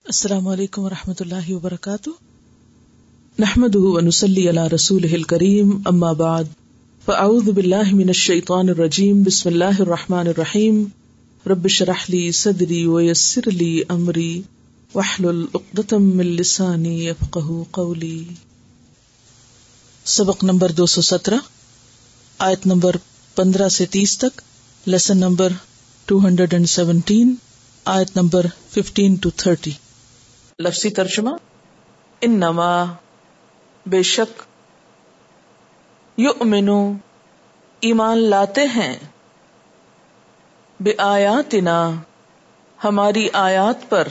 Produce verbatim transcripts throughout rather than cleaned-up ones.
السلام علیکم ورحمۃ اللہ وبرکاتہ. نحمده ونصلی علی رسولہ الکریم، اما بعد فاعوذ باللہ من الشیطان الرجیم. بسم اللہ الرحمن الرحیم. رب اشرح لی صدری ویسر لی امری واحلل عقدۃ من لسانی یفقہوا قولی. سبق نمبر دو سو سترہ، آیت نمبر پندرہ سے تیس تک، lesson number two hundred and seventeen, آیت نمبر ففٹین ٹو تھرٹی. لفظی ترجمہ: انما بے شک، یؤمنو ایمان لاتے ہیں، بآیاتنا ہماری آیات پر،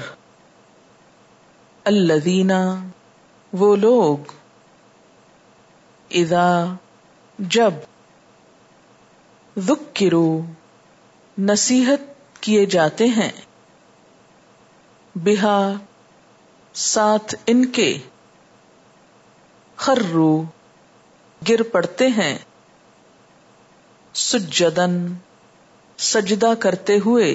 الذین وہ لوگ، اذا جب، ذکروا نصیحت کیے جاتے ہیں، بہا ساتھ ان کے، خروا گر پڑتے ہیں، سجدن سجدہ کرتے ہوئے،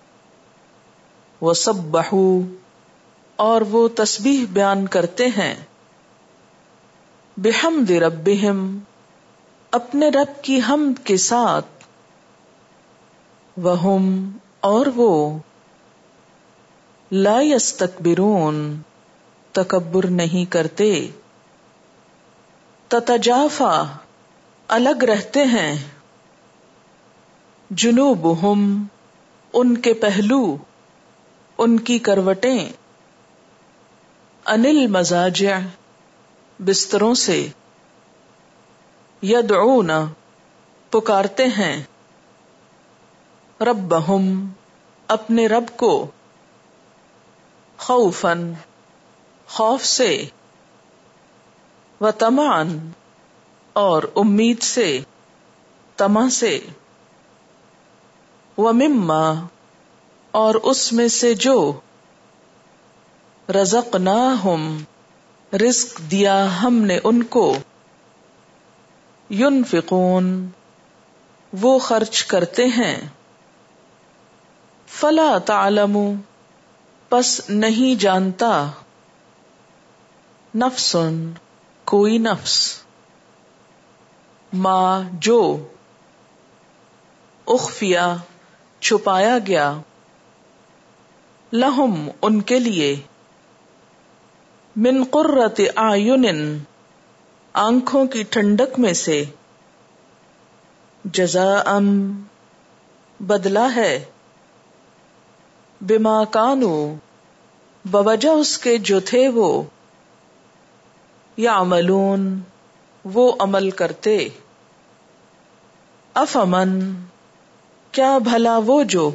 وسبحوا اور وہ تسبیح بیان کرتے ہیں، بحمد ربہم اپنے رب کی حمد کے ساتھ، وہم اور وہ، لا یستکبرون تکبر نہیں کرتے، تتجافا الگ رہتے ہیں، جنوبہم ان کے پہلو، ان کی کروٹیں، عن المضاجع بستروں سے، یدعون پکارتے ہیں، ربہم اپنے رب کو، خوفاً خوف سے، وطمعاً اور امید سے، طمع سے، ومما اور اس میں سے جو، رزقناہم رزق دیا ہم نے ان کو، ينفقون وہ خرچ کرتے ہیں، فلا تعلم پس نہیں جانتا، نفس کوئی نفس، ما جو، اخفیا چھپایا گیا، لہم ان کے لیے، من قرۃ اعین آنکھوں کی ٹھنڈک میں سے، جزاء بدلہ ہے، بما کانوا بوجہ اس کے جو تھے وہ، یعملون وہ عمل کرتے، افمن کیا بھلا وہ جو،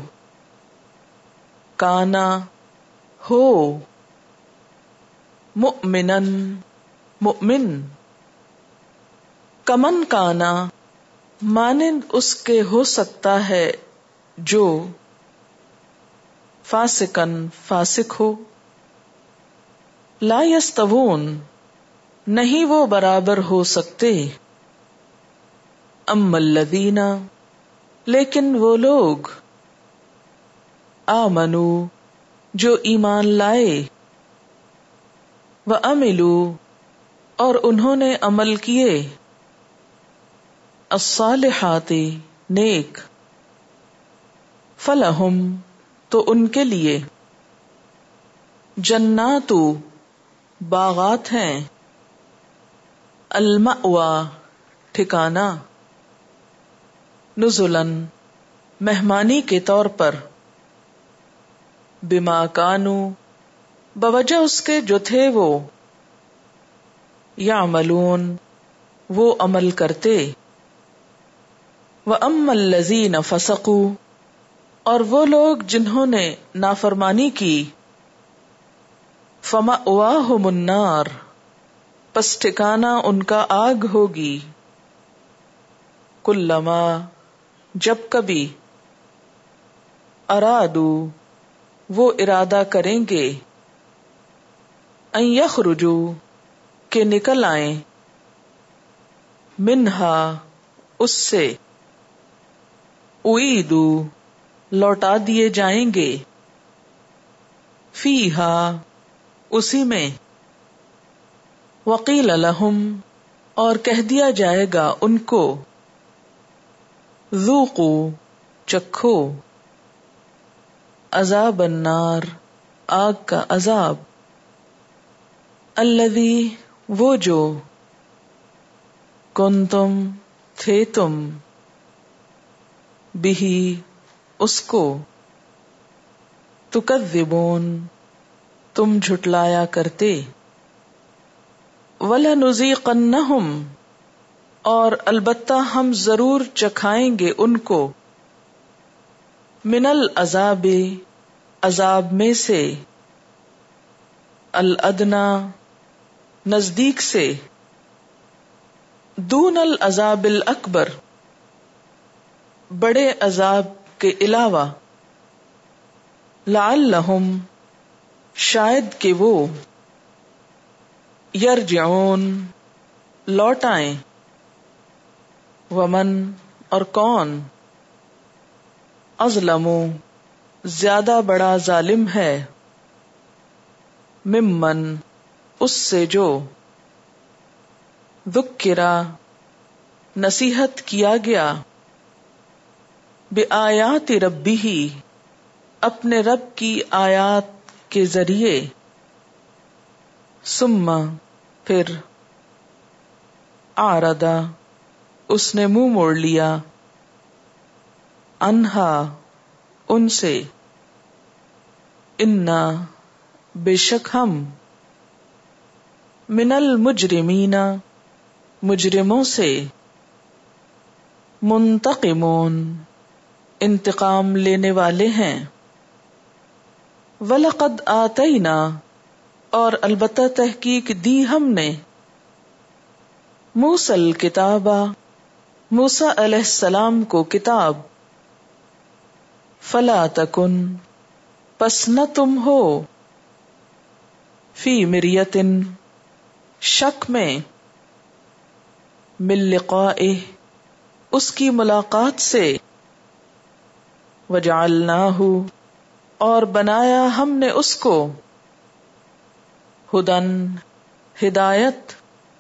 کانا ہو، مؤمنن مؤمن، کمن کانا مانند اس کے ہو سکتا ہے جو، فاسقن فاسق ہو، لا یستوون نہیں وہ برابر ہو سکتے، اما الذین لیکن وہ لوگ، آمنوا جو ایمان لائے، وعملوا اور انہوں نے عمل کیے، الصالحات نیک، فلہم تو ان کے لیے، جنات باغات ہیں، المأوی ٹھکانہ، نزلاً مہمانی کے طور پر، بما کانوا بوجہ اس کے جو تھے وہ، یعملون وہ عمل کرتے، وَأَمَّا الَّذِينَ فَسَقُوا اور وہ لوگ جنہوں نے نافرمانی کی، فَمَأْوَاهُمُ النَّارُ پس ٹھکانہ ان کا آگ ہوگی، کلما جب کبھی، ارادو وہ ارادہ کریں گے، ان یخرجوا کہ نکل آئیں، منہا اس سے، اعیدوا، لوٹا دیے جائیں گے، فیہا، اسی میں. وقیل لہم اور کہہ دیا جائے گا ان کو ذوقوا چکھو عذاب النار آگ کا عذاب الذی وہ جو کنتم تھے تم بہی اس کو تکذبون تم جھٹلایا کرتے. وَلَنُذِيقَنَّهُمْ اور البتہ ہم ضرور چکھائیں گے ان کو من العذاب عذاب میں سے الادنا نزدیک سے دون العذاب الاکبر بڑے عذاب کے علاوہ لعلہم شاید کہ وہ یرجعون لوٹ آئیں. ومن اور کون اظلم زیادہ بڑا ظالم ہے ممن اس سے جو ذکرا نصیحت کیا گیا بآیات ربہ اپنے رب کی آیات کے ذریعے ثم پھر اعرض اس نے منہ موڑ لیا عنہا ان سے انا بے شک ہم من المجرمین مجرموں سے منتقمون انتقام لینے والے ہیں. وَلَقَدْ آتَيْنَا اور البتہ تحقیق دی ہم نے موسیٰ الکتاب موسیٰ علیہ السلام کو کتاب فَلَا تَكُنْ پس نہ تم ہو فی مریۃ شک میں من لقائہ اس کی ملاقات سے وجعلناہ اور بنایا ہم نے اس کو ہدن ہدایت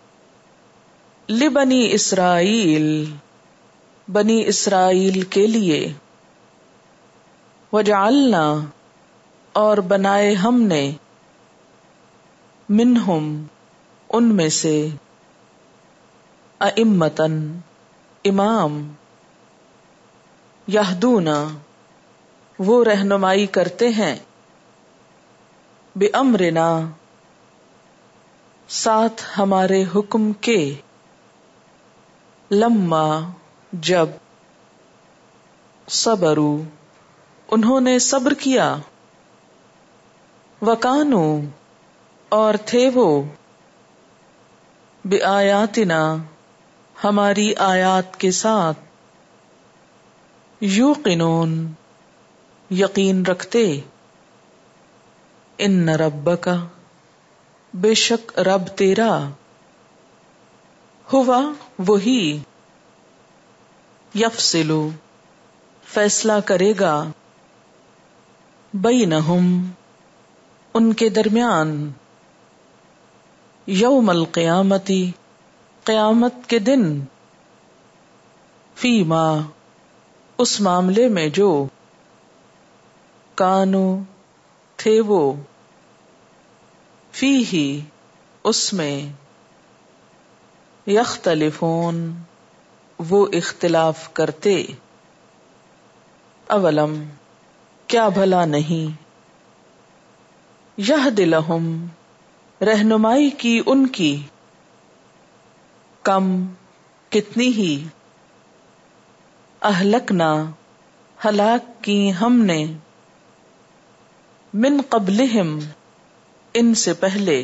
لبنی اسرائیل بنی اسرائیل کے لیے وجعلنا اور بنائے ہم نے منہم ان میں سے ائمۃً امام یہدون وہ رہنمائی کرتے ہیں بامرنا ساتھ ہمارے حکم کے لما جب صبروا انہوں نے صبر کیا وکانو اور تھے وہ بآیاتنا ہماری آیات کے ساتھ یوقنون یقین رکھتے. ان ربک بے شک رب تیرا ہوا وہی یفصلو فیصلہ کرے گا بینہم ان کے درمیان یوم القیامتی قیامت کے دن فیما اس معاملے میں جو کانو تھے وہ فیہی اس میں یختلفون وہ اختلاف کرتے. اولم کیا بھلا نہیں یہد لہم رہنمائی کی ان کی کم کتنی ہی اہلکنا ہلاک کی ہم نے من قبلہم ان سے پہلے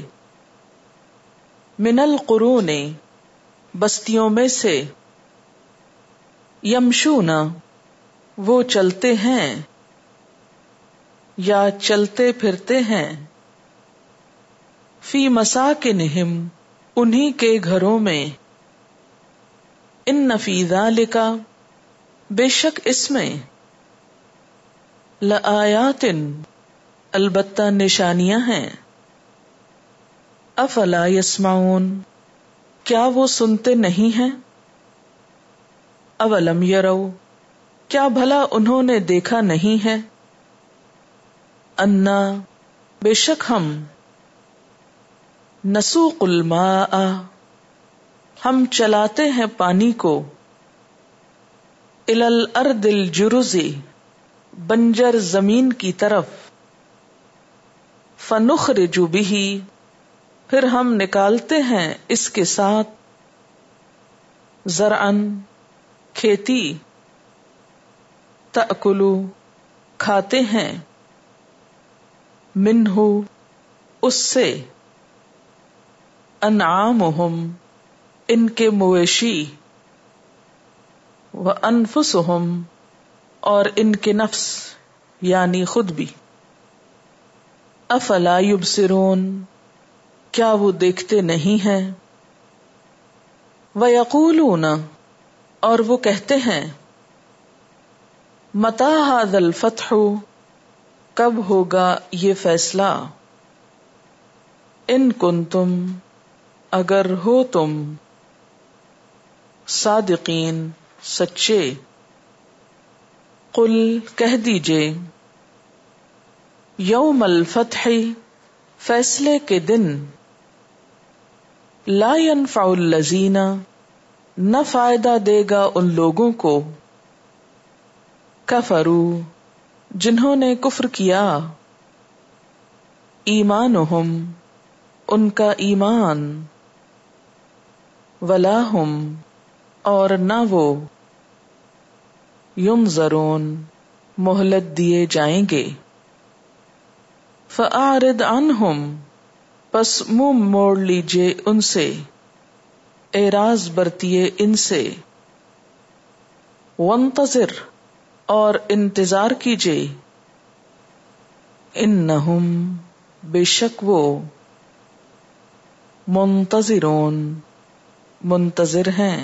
من القرون بستیوں میں سے یمشونا وہ چلتے ہیں یا چلتے پھرتے ہیں فی مساکنہم انہی کے گھروں میں ان فی ذالک بے شک اس میں لآیات البتہ نشانیاں ہیں افلا یسمعون، کیا وہ سنتے نہیں ہیں؟ اولم یروا، کیا بھلا انہوں نے دیکھا نہیں ہے؟ انا، بے شک ہم، نسوق الماء، ہم چلاتے ہیں پانی کو، الی الارض الجرز، بنجر زمین کی طرف، فنخرج بہ، پھر ہم نکالتے ہیں اس کے ساتھ، زرعا، کھیتی، تأکلو، کھاتے ہیں، منہ، اس سے، انعامہم، ان کے مویشی، وانفسہم، اور ان کے نفس یعنی خود بھی، افلا یبصرون، کیا وہ دیکھتے نہیں ہیں؟ ویقولون، اور وہ کہتے ہیں، متی ھذا الفتح، کب ہوگا یہ فیصلہ، ان کنتم، اگر ہو تم، صادقین، سچے، قل، کہہ دیجئے، یوم الفتح، فیصلے کے دن، لا ينفع الذین، نہ فائدہ دے گا ان لوگوں کو، کفروا، جنہوں نے کفر کیا، ایمانہم، ان کا ایمان، ولا ہم، اور نہ وہ، ینظرون، مہلت دیے جائیں گے، فأعرض عنہم، پس منہ موڑ لیجئے ان سے، اعراض برتیے ان سے، وانتظر، اور انتظار کیجئے، انہم، بے شک وہ، منتظرون، منتظر ہیں۔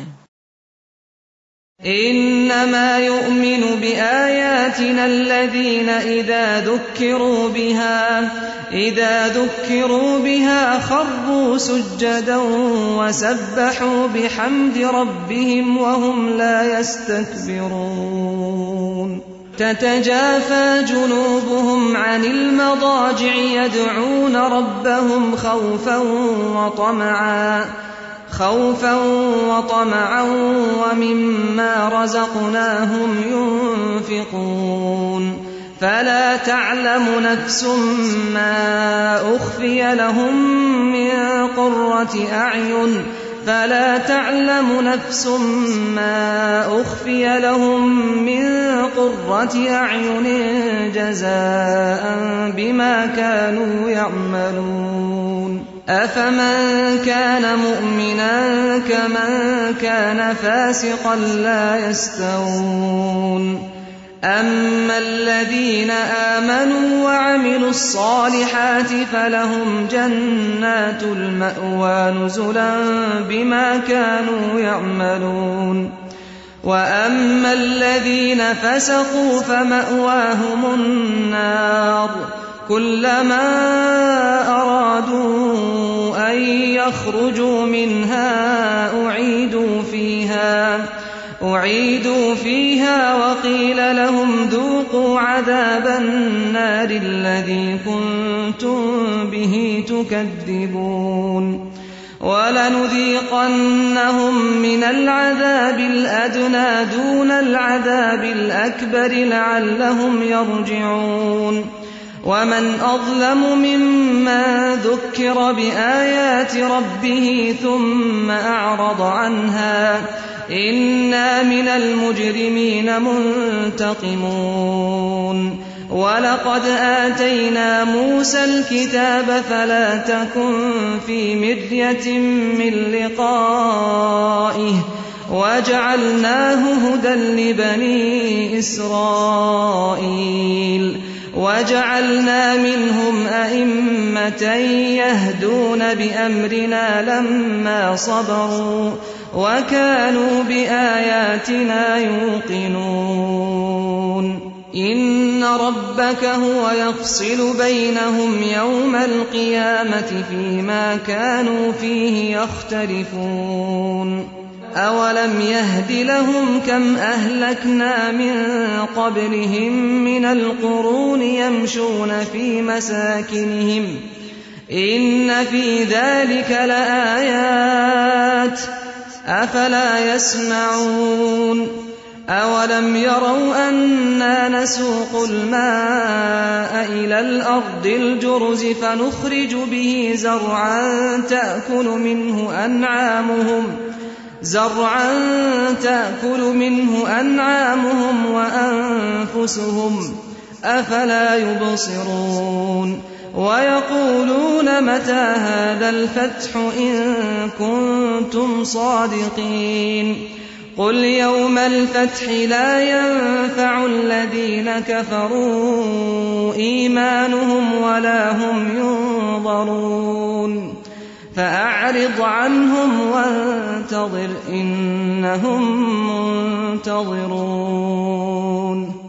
انما يؤمن بآياتنا الذين اذا ذكروا بها اذا ذكروا بها خروا سجدا وسبحوا بحمد ربهم وهم لا يستكبرون تتجافى جنوبهم عن المضاجع يدعون ربهم خوفا وطمعا خوفا وطمعا ومما رزقناهم ينفقون فلا تعلم نفس ما أخفي لهم من قرة أعين فلا تعلم نفس ما أخفي لهم من قرة أعين جزاء بما كانوا يعملون أفمن كان مؤمنا كمن كان فاسقا لا يستوون أما الذين آمنوا وعملوا الصالحات فلهم جنات المأوى نزلا بما كانوا يعملون وأما الذين فسقوا فمأواهم النار كلما أرادوا أن يخرجوا منها أعيدوا فيها أعيدوا فيها وقيل لهم ذوقوا عذاب النار الذي كنتم به تكذبون ولنذيقنهم من العذاب الأدنى دون العذاب الأكبر لعلهم يرجعون ومن أظلم ممن ذكر بآيات ربه ثم أعرض عنها إنا من المجرمين منتقمون ولقد آتينا موسى الكتاب فلا تكن في مرية من لقائه وجعلناه هدى لبني إسرائيل وجعلنا منهم أئمة يهدون بأمرنا لما صبروا وكانوا بآياتنا يوقنون إن ربك هو يفصل بينهم يوم القيامة فيما كانوا فيه يختلفون أولم يهد لهم كم أهلكنا من قبلهم من القرون يمشون في مساكنهم إن في ذلك لآيات أفلا يسمعون أولم يروا أنا نسوق الماء إلى الأرض الجرز فنخرج به زرعا تأكل منه أنعامهم زرعا تأكل منه أنعامهم وأنفسهم أفلا يبصرون ويقولون متى هذا الفتح إن كنتم صادقين قل يوم الفتح لا ينفع الذين كفروا إيمانهم ولا هم ينظرون فأعرض عنهم وانتظر إنهم منتظرون